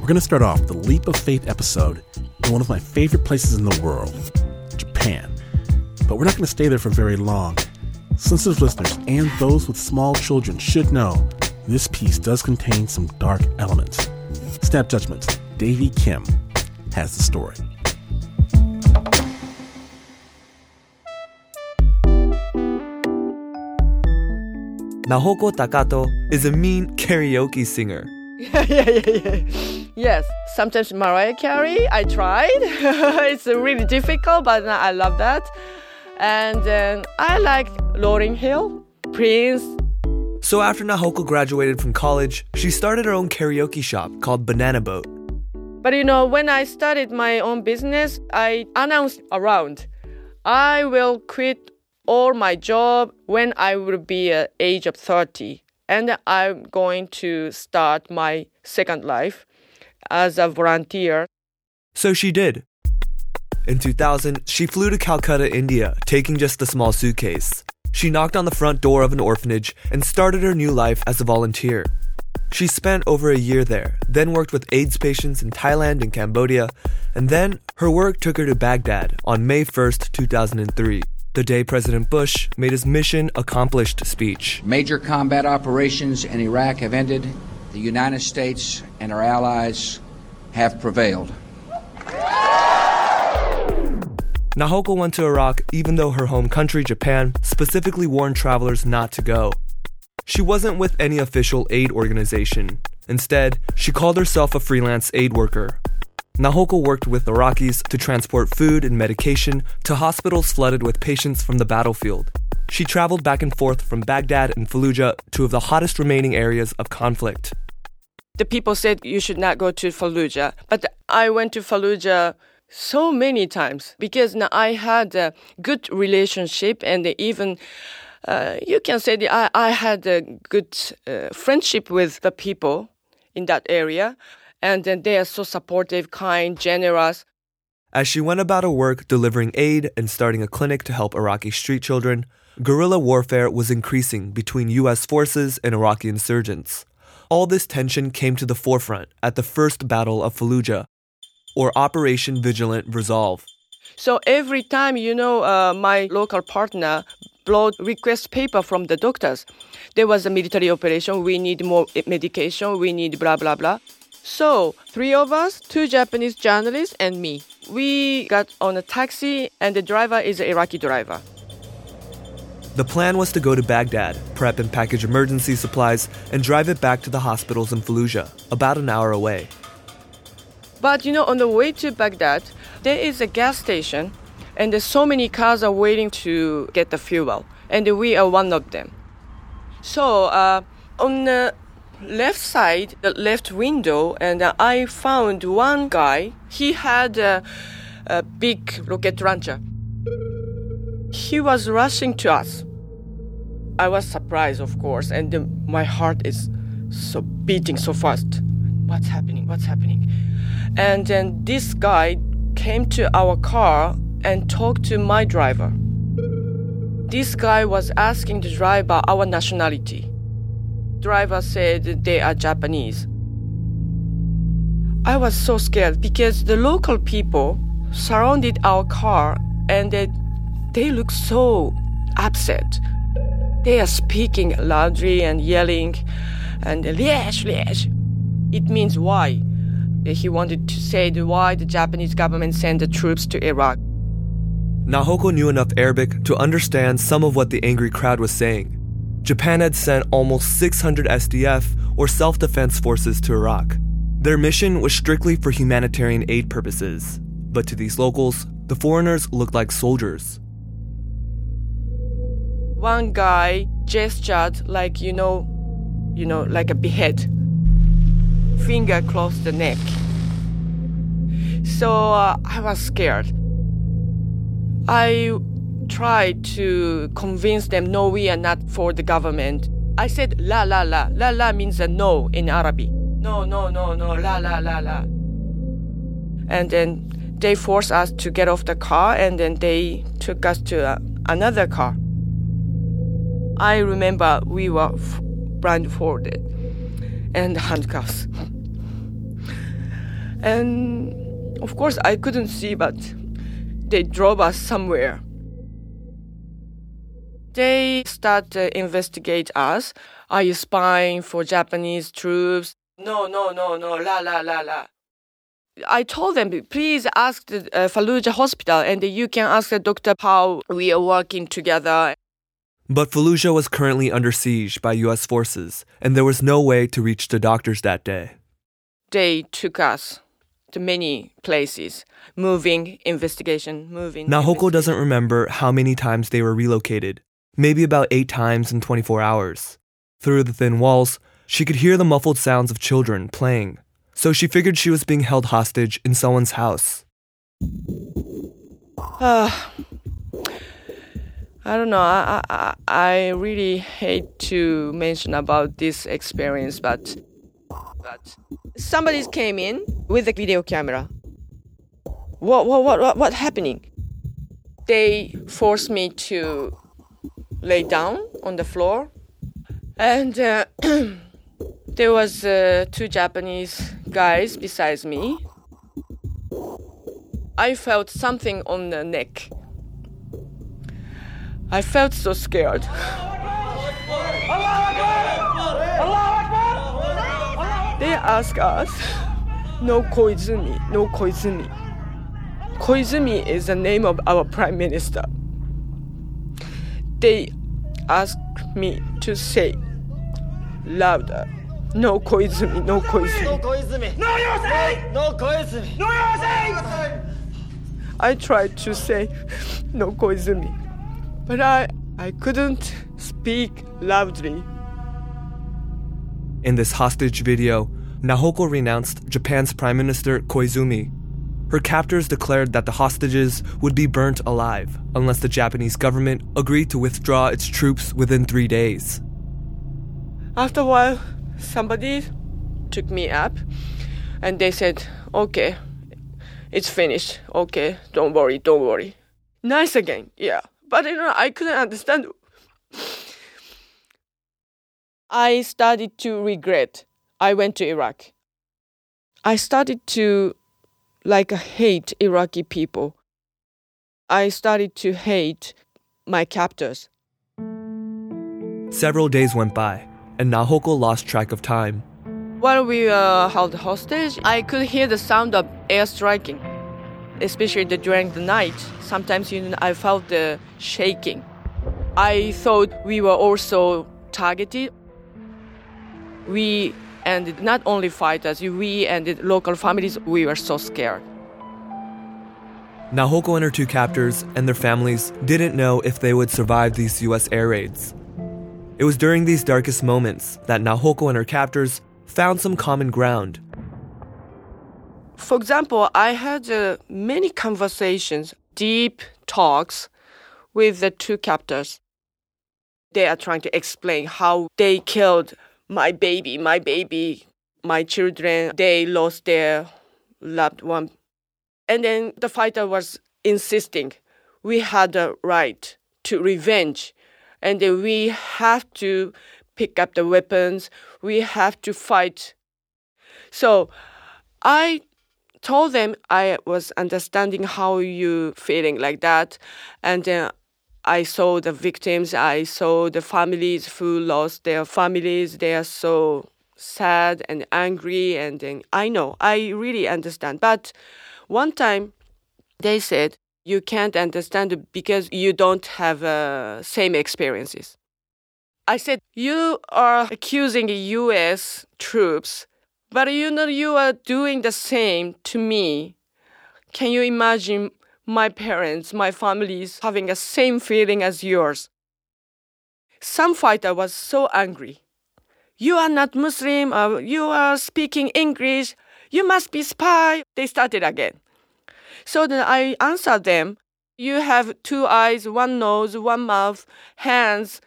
We're going to start off the Leap of Faith episode in one of my favorite places in the world, Japan. But we're not going to stay there for very long. Sensitive listeners and those with small children should know this piece does contain some dark elements. Snap Judgment's Davey Kim has the story. Nahoko Takato is a mean karaoke singer. Yes, sometimes Mariah Carey, I tried. It's really difficult, but I love that. And then I like Lauryn Hill, Prince. So after Nahoko graduated from college, she started her own karaoke shop called Banana Boat. But when I started my own business, I announced around, I will quit all my job when I will be at age of 30. And I'm going to start my second life as a volunteer. So she did. In 2000, she flew to Calcutta, India, taking just a small suitcase. She knocked on the front door of an orphanage and started her new life as a volunteer. She spent over a year there, then worked with AIDS patients in Thailand and Cambodia, and then her work took her to Baghdad on May 1st, 2003. The day President Bush made his mission accomplished speech. Major combat operations in Iraq have ended. The United States and our allies have prevailed. Nahoko went to Iraq even though her home country, Japan, specifically warned travelers not to go. She wasn't with any official aid organization. Instead, she called herself a freelance aid worker. Nahoko worked with Iraqis to transport food and medication to hospitals flooded with patients from the battlefield. She traveled back and forth from Baghdad and Fallujah, two of the hottest remaining areas of conflict. The people said you should not go to Fallujah, but I went to Fallujah so many times because I had a good relationship and even you can say that I had a good friendship with the people in that area. And then they are so supportive, kind, generous. As she went about her work delivering aid and starting a clinic to help Iraqi street children, guerrilla warfare was increasing between U.S. forces and Iraqi insurgents. All this tension came to the forefront at the First Battle of Fallujah, or Operation Vigilant Resolve. So every time, my local partner brought request paper from the doctors. There was a military operation, we need more medication, we need blah, blah, blah. So, 3 of us, 2 Japanese journalists and me. We got on a taxi and the driver is an Iraqi driver. The plan was to go to Baghdad, prep and package emergency supplies, and drive it back to the hospitals in Fallujah, about an hour away. But on the way to Baghdad, there is a gas station and there's so many cars are waiting to get the fuel. And we are one of them. So, on the left side, the left window, and I found one guy. He had a big rocket launcher. He was rushing to us. I was surprised, of course, and my heart is so beating so fast. What's happening? And then this guy came to our car and talked to my driver. This guy was asking the driver our nationality. Driver said they are Japanese. I was so scared because the local people surrounded our car and they look so upset. They are speaking loudly and yelling and Liège. It means why. He wanted to say why the Japanese government sent the troops to Iraq. Nahoko knew enough Arabic to understand some of what the angry crowd was saying. Japan had sent almost 600 SDF, or self-defense forces, to Iraq. Their mission was strictly for humanitarian aid purposes. But to these locals, the foreigners looked like soldiers. One guy gestured like, like a behead. Finger close the neck. So I was scared. I tried to convince them, no, we are not for the government. I said, la, la, la. La, la means a no in Arabic. No, la, la, la, la. And then they forced us to get off the car, and then they took us to another car. I remember we were blindfolded and handcuffs. And of course, I couldn't see, but they drove us somewhere. They start to investigate us. Are you spying for Japanese troops? No, la. I told them, please ask the Fallujah hospital and you can ask the doctor how we are working together. But Fallujah was currently under siege by U.S. forces, and there was no way to reach the doctors that day. They took us to many places, moving. Nahoko doesn't remember how many times they were relocated, maybe about 8 times in 24 hours. Through the thin walls, she could hear the muffled sounds of children playing, so she figured she was being held hostage in someone's house. I don't know. I really hate to mention about this experience, but somebody came in with a video camera. What happening? They forced me to lay down on the floor, and there was 2 Japanese guys besides me. I felt something on the neck. I felt so scared. They asked us, no Koizumi. Koizumi is the name of our prime minister. They asked me to say louder, no Koizumi. No Koizumi. I tried to say no Koizumi, but I couldn't speak loudly. In this hostage video, Nahoko renounced Japan's Prime Minister Koizumi. Her captors declared that the hostages would be burnt alive unless the Japanese government agreed to withdraw its troops within 3 days. After a while, somebody took me up and they said, okay, it's finished. Okay, don't worry. Nice again, yeah. But I couldn't understand. I started to regret. I went to Iraq. I started to hate Iraqi people. I started to hate my captors. Several days went by, and Nahoko lost track of time. While we held hostage, I could hear the sound of air striking, especially during the night. Sometimes I felt the shaking. I thought we were also targeted. We and not only fighters, we and the local families, we were so scared. Nahoko and her 2 captors and their families didn't know if they would survive these U.S. air raids. It was during these darkest moments that Nahoko and her captors found some common ground. For example, I had many conversations, deep talks with the 2 captors. They are trying to explain how they killed my baby, my children. They lost their loved one. And then the fighter was insisting we had a right to revenge. And then we have to pick up the weapons. We have to fight. So I told them I was understanding how you feeling like that. And then I saw the victims. I saw the families who lost their families. They are so sad and angry. And then I know, I really understand. But one time they said, you can't understand because you don't have same experiences. I said, you are accusing U.S. troops, but you are doing the same to me. Can you imagine my parents, my families having the same feeling as yours? Some fighter was so angry. You are not Muslim, you are speaking English, you must be spy. They started again. So then I answered them, you have 2 eyes, 1 nose, 1 mouth, hands.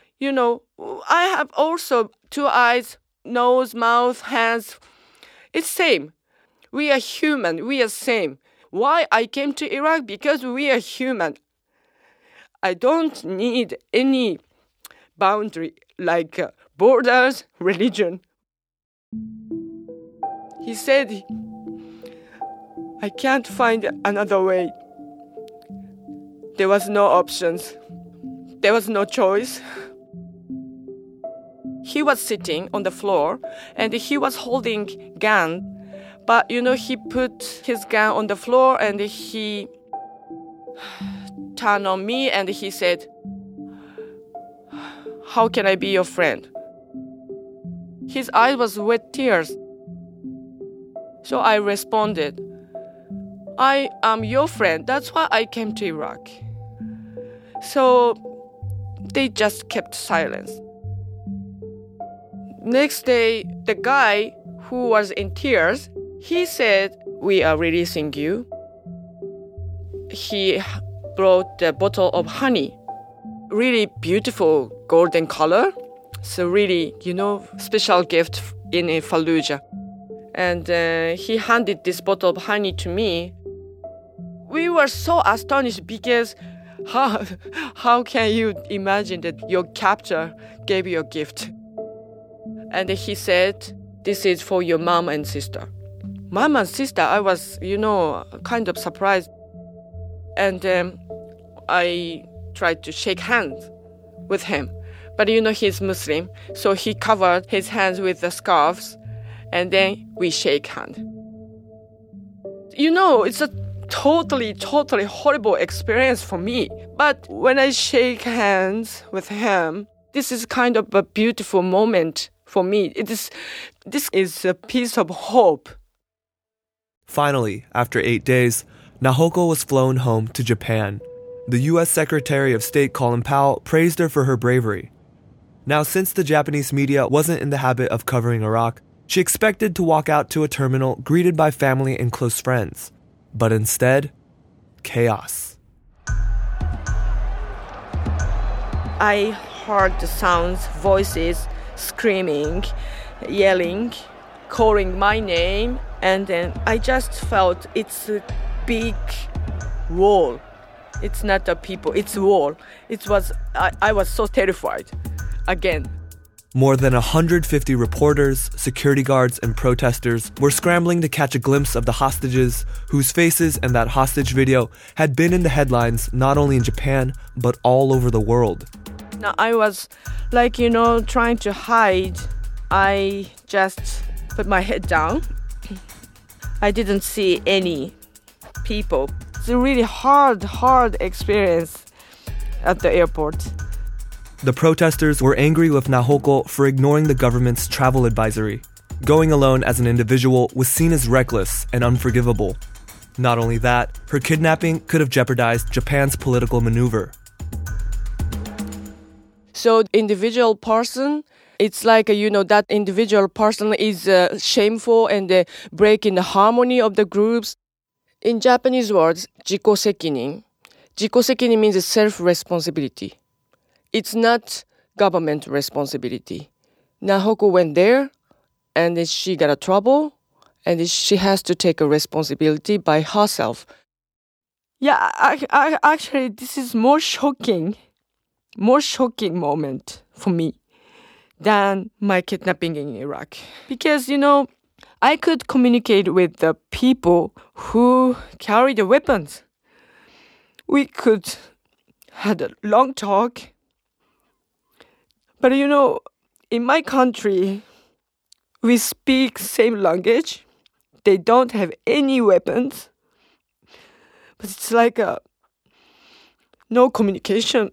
I have also 2 eyes, nose, mouth, hands. It's same. We are human, we are same. Why I came to Iraq? Because we are human. I don't need any boundary like borders, religion. He said I can't find another way. There was no options. There was no choice. He was sitting on the floor and he was holding gun. But, he put his gun on the floor and he turned on me and he said, "How can I be your friend?" His eyes was with tears. So I responded, "I am your friend. That's why I came to Iraq." So they just kept silence. Next day, the guy who was in tears, he said, "We are releasing you." He brought a bottle of honey, really beautiful golden color. So really, special gift in Fallujah. And he handed this bottle of honey to me. We were so astonished because how can you imagine that your captor gave you a gift? And he said, "This is for your mom and sister." Mom and sister, I was, kind of surprised. And I tried to shake hands with him. But he's Muslim, so he covered his hands with the scarves, and then we shake hands. It's a totally horrible experience for me. But when I shake hands with him, this is kind of a beautiful moment for me. This is a piece of hope. Finally, after 8 days, Nahoko was flown home to Japan. The U.S. Secretary of State Colin Powell praised her for her bravery. Now, since the Japanese media wasn't in the habit of covering Iraq, she expected to walk out to a terminal greeted by family and close friends. But instead, chaos. I heard the sounds, voices, screaming, yelling, calling my name, and then I just felt it's a big wall. It's not the people, it's a wall. I was so terrified. Again. More than 150 reporters, security guards, and protesters were scrambling to catch a glimpse of the hostages whose faces and that hostage video had been in the headlines not only in Japan, but all over the world. Now I was trying to hide. I just put my head down. I didn't see any people. It's a really hard experience at the airport. The protesters were angry with Nahoko for ignoring the government's travel advisory. Going alone as an individual was seen as reckless and unforgivable. Not only that, her kidnapping could have jeopardized Japan's political maneuver. So individual person, it's like, that individual person is shameful and breaking the harmony of the groups. In Japanese words, 自己責任. 自己責任means self-responsibility. It's not government responsibility. Nahoko went there, and she got a trouble, and she has to take a responsibility by herself. Yeah, actually, this is more shocking moment for me than my kidnapping in Iraq. Because, I could communicate with the people who carry the weapons. We could have a long talk. But in my country, we speak same language. They don't have any weapons. But it's like no communication.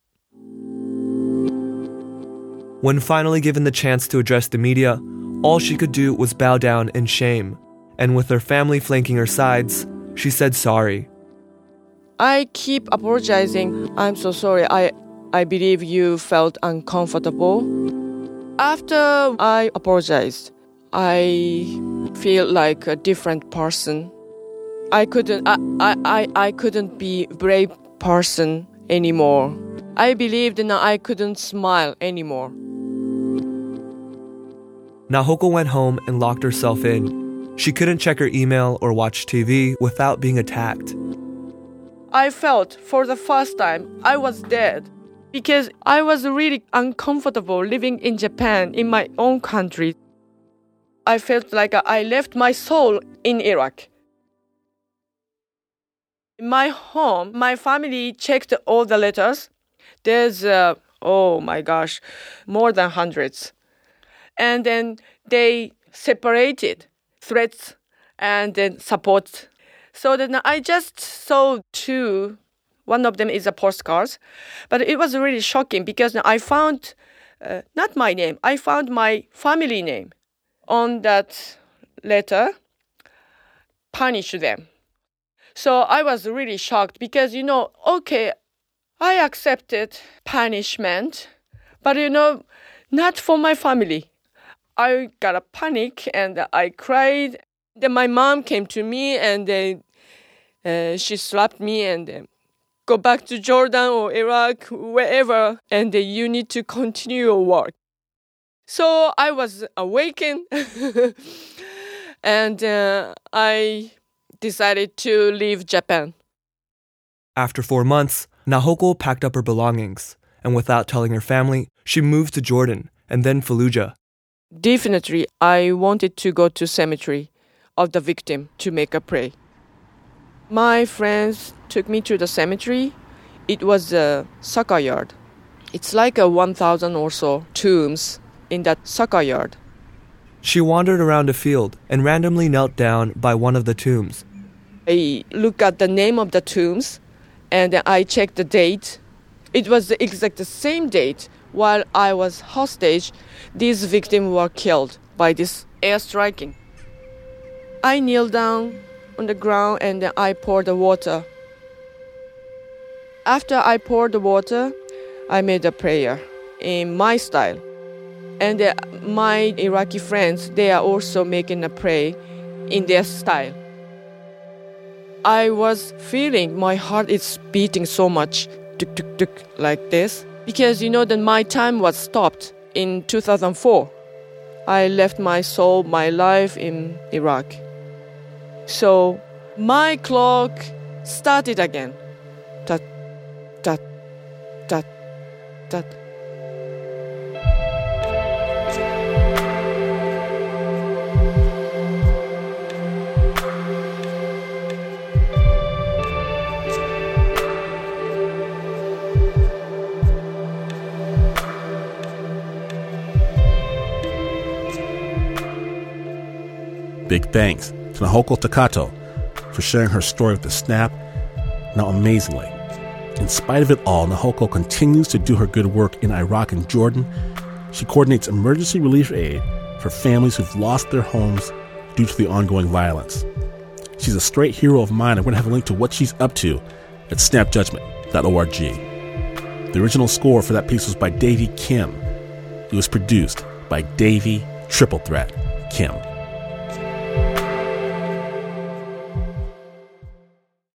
When finally given the chance to address the media, all she could do was bow down in shame. And with her family flanking her sides, she said sorry. I keep apologizing. I'm so sorry. I believe you felt uncomfortable. After I apologized, I feel like a different person. I couldn't be a brave person anymore. I believed that I couldn't smile anymore. Nahoko went home and locked herself in. She couldn't check her email or watch TV without being attacked. I felt for the first time I was dead because I was really uncomfortable living in Japan, in my own country. I felt like I left my soul in Iraq. In my home, my family checked all the letters. There's, oh my gosh, more than hundreds. And then they separated threats and then support. So then I just saw two. One of them is a postcard. But it was really shocking because I found, not my name, I found my family name on that letter, punish them. So I was really shocked because, okay, I accepted punishment, but, not for my family. I got a panic and I cried. Then my mom came to me and she slapped me and go back to Jordan or Iraq, wherever, and you need to continue your work. So I was awakened and I decided to leave Japan. After 4 months, Nahoko packed up her belongings, and without telling her family, she moved to Jordan and then Fallujah. Definitely, I wanted to go to cemetery of the victim to make a prayer. My friends took me to the cemetery. It was a Saka yard. It's like 1,000 or so tombs in that Saka yard. She wandered around a field and randomly knelt down by one of the tombs. I looked at the name of the tombs and I checked the date. It was the exact same date while I was hostage. These victims were killed by this airstriking. I kneeled down on the ground and I poured the water. After I poured the water, I made a prayer in my style. And my Iraqi friends, they are also making a prayer in their style. I was feeling my heart is beating so much, tuk, tuk, tuk, like this. Because, that my time was stopped in 2004. I left my soul, my life in Iraq. So my clock started again. Tat, tat, tat, tat. Big thanks to Nahoko Takato for sharing her story with the Snap. Now, amazingly, in spite of it all, Nahoko continues to do her good work in Iraq and Jordan. She coordinates emergency relief aid for families who've lost their homes due to the ongoing violence. She's a straight hero of mine, and we're going to have a link to what she's up to at snapjudgment.org. The original score for that piece was by Davey Kim. It was produced by Davey Triple Threat Kim.